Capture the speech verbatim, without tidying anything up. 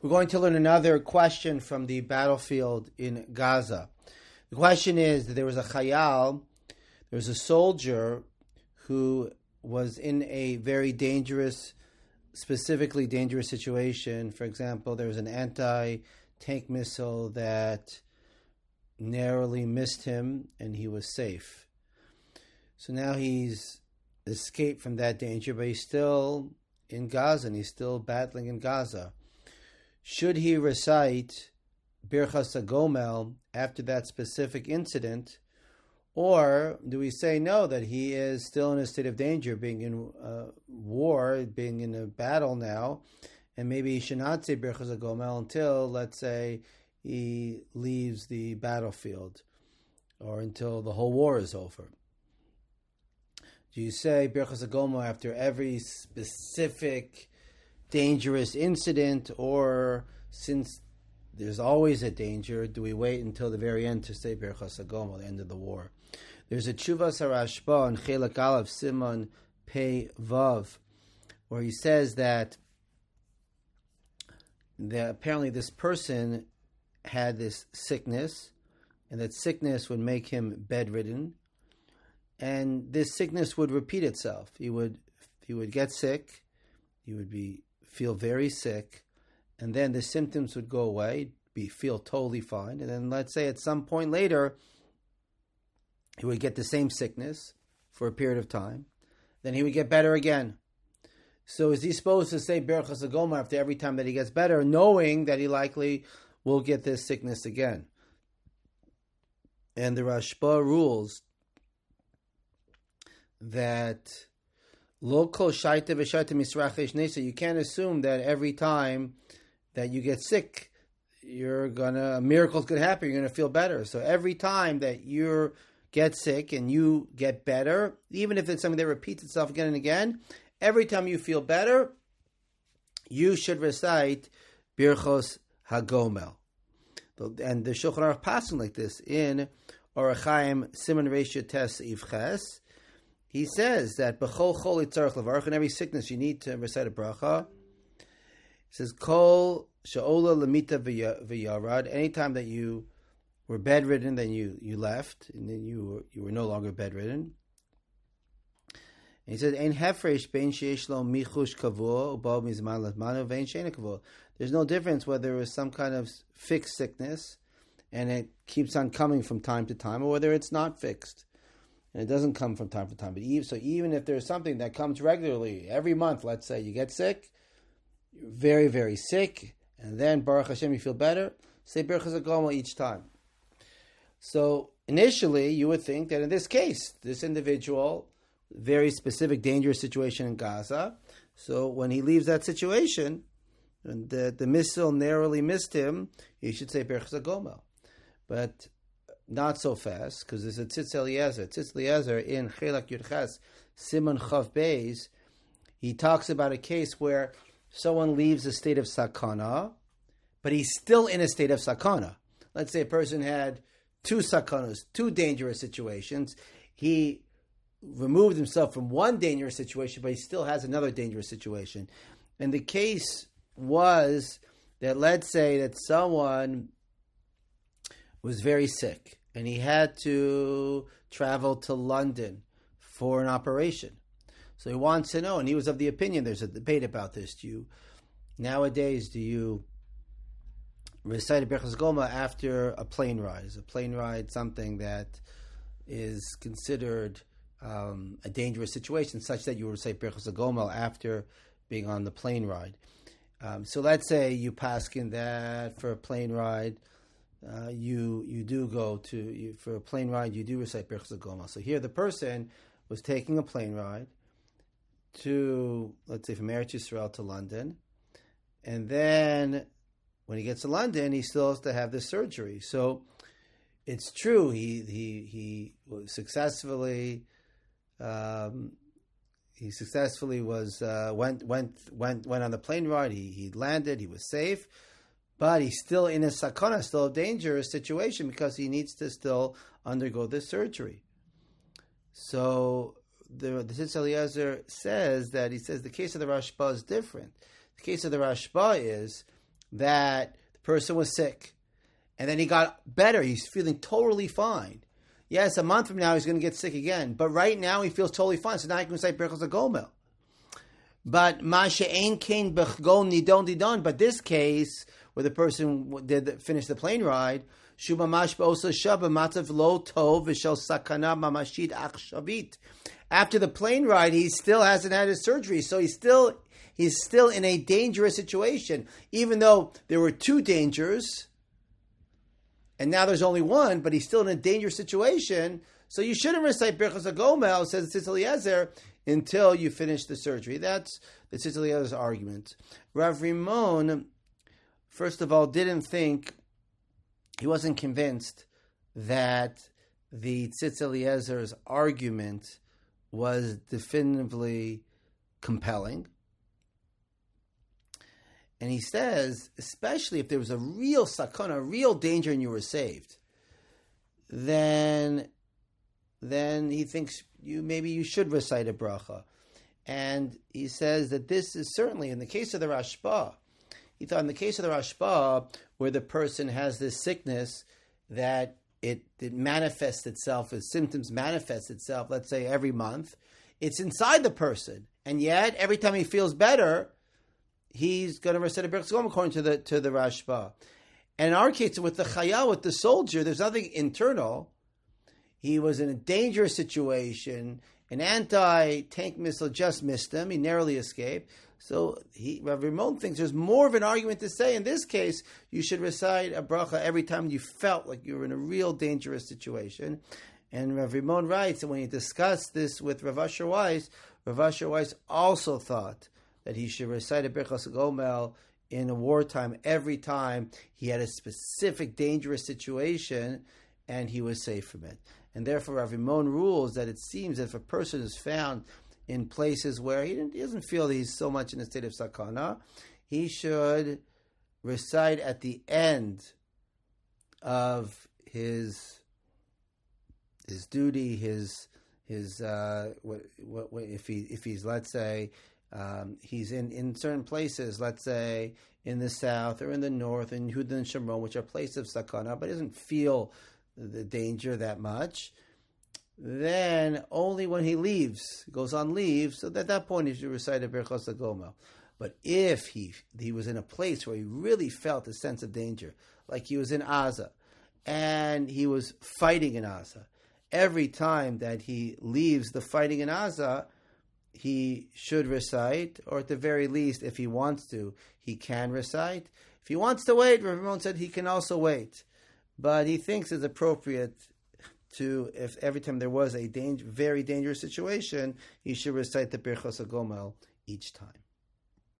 We're going to learn another question from the battlefield in Gaza. The question is that there was a chayal, there was a soldier who was in a very dangerous, specifically dangerous situation. For example, there was an anti-tank missile that narrowly missed him and he was safe. So now he's escaped from that danger, but he's still in Gaza and he's still battling in Gaza. Should he recite Birchas HaGomel after that specific incident, or do we say no, that he is still in a state of danger, being in uh, war, being in a battle now, and maybe he should not say Birchas HaGomel until, let's say, he leaves the battlefield, or until the whole war is over? Do you say Birchas HaGomel after every specific dangerous incident, or since there's always a danger, do we wait until the very end to say Birchas HaGomel, the end of the war? There's a Tshuvas HaRashba on Chelak Aleph Simon Pei Vav, where he says that, that apparently this person had this sickness, and that sickness would make him bedridden, and this sickness would repeat itself. He would he would get sick, he would be feel very sick, and then the symptoms would go away, be feel totally fine, and then let's say at some point later he would get the same sickness for a period of time, then he would get better again. So is he supposed to say Birchas HaGomel after every time that he gets better, knowing that he likely will get this sickness again? And the Rashba rules that Lo kol shaita v'shaita misrachesh nesa. You can't assume that every time that you get sick, you're gonna a miracle's gonna happen. You're gonna feel better. So every time that you get sick and you get better, even if it's something that repeats itself again and again, every time you feel better, you should recite Birchos HaGomel. And the Shulchan Aruch passing like this in Orach Chaim Siman Reish Tes Ivches. He says that b'chol chol yitzarech levarach, in every sickness you need to recite a bracha. He says kol she'ola lemita v'yarad. Anytime that you were bedridden, then you, you left, and then you were, you were no longer bedridden. And he said ein hefresh bein sheish lo michush kavua u'bo mizman latmanu vein sheina kavua. There's no difference whether it was some kind of fixed sickness and it keeps on coming from time to time, or whether it's not fixed and it doesn't come from time to time. But even, so even if there's something that comes regularly, every month, let's say you get sick, you're very, very sick, and then Baruch Hashem, you feel better, say Birchas HaGomel each time. So initially, you would think that in this case, this individual, very specific, dangerous situation in Gaza, so when he leaves that situation, and the, the missile narrowly missed him, he should say Birchas HaGomel. But not so fast, because there's a Tzitz Eliezer. Tzitz Eliezer in Chelak Yudches, Simon Chav Beis, he talks about a case where someone leaves a state of sakana, but he's still in a state of sakana. Let's say a person had two sakanas, two dangerous situations. He removed himself from one dangerous situation, but he still has another dangerous situation. And the case was that, let's say that someone was very sick, and he had to travel to London for an operation. So he wants to know, and he was of the opinion, there's a debate about this. Do you, nowadays, do you recite a Birchas HaGomel after a plane ride? Is a plane ride something that is considered um, a dangerous situation, such that you would recite Birchas HaGomel after being on the plane ride? Um, so let's say you paskin that for a plane ride, Uh, you you do go to, you, for a plane ride, you do recite Birchas HaGomel. So here the person was taking a plane ride to, let's say, from Eretz Yisrael to London, and then when he gets to London, he still has to have this surgery. So it's true, he he he was successfully um, he successfully was uh, went went went went on the plane ride. He he landed. He was safe. But he's still in a sakana, still a dangerous situation, because he needs to still undergo this surgery. So the, the Tzitz Eliezer says that, he says the case of the Rashba is different. The case of the Rashba is that the person was sick, and then he got better. He's feeling totally fine. Yes, a month from now he's going to get sick again, but right now he feels totally fine. So now he can say Birchos HaGomel. But Masha Ein Kain Bechgon Nidon Nidon. But this case where the person did finish the plane ride, Shubamash B'Osa Shaba Matzav Lo Tov V'Shel Sakana Mamashit Achshavit. After the plane ride, he still hasn't had his surgery, so he's still he's still in a dangerous situation, even though there were two dangers. And now there's only one, but he's still in a dangerous situation. So you shouldn't recite Birchos HaGomel, says Tzitz Eliezer, until you finish the surgery. That's the Tzitz Eliezer's argument. Rav Rimon, first of all, didn't think, he wasn't convinced that the Tzitz Eliezer's argument was definitively compelling. And he says, especially if there was a real sakana, a real danger, and you were saved, then, then he thinks you maybe you should recite a bracha. And he says that this is certainly in the case of the Rashba. He thought in the case of the Rashba, where the person has this sickness that it, it manifests itself, as symptoms manifest itself, let's say every month, it's inside the person, and yet every time he feels better, he's going to recite a Birchos HaGomel according to the to the Rashba. And in our case, with the Chayal, with the soldier, there's nothing internal. He was in a dangerous situation. An anti-tank missile just missed him. He narrowly escaped. So he, Rav Rimon thinks there's more of an argument to say, in this case, you should recite a bracha every time you felt like you were in a real dangerous situation. And Rav Rimon writes that when he discussed this with Rav Asher Weiss, Rav Asher Weiss also thought that he should recite a Birchos HaGomel in a wartime every time he had a specific dangerous situation and he was safe from it. And therefore, Rav Rimon rules that it seems that if a person is found in places where he, he doesn't feel that he's so much in a state of sakana, he should recite at the end of his his duty, his his uh, what, what, what if he if he's let's say. Um, he's in, in certain places, let's say in the south or in the north, in Yehuda and Shomron, which are places of sakana, but doesn't feel the danger that much. Then only when he leaves, goes on leave, so at that point he should recite a Birchos HaGomel. But if he he was in a place where he really felt a sense of danger, like he was in Aza, and he was fighting in Aza, every time that he leaves the fighting in Aza, he should recite, or at the very least, if he wants to, he can recite. If he wants to wait, Rav Rimon said he can also wait. But he thinks it's appropriate to, if every time there was a danger, very dangerous situation, he should recite the Birchos HaGomel each time.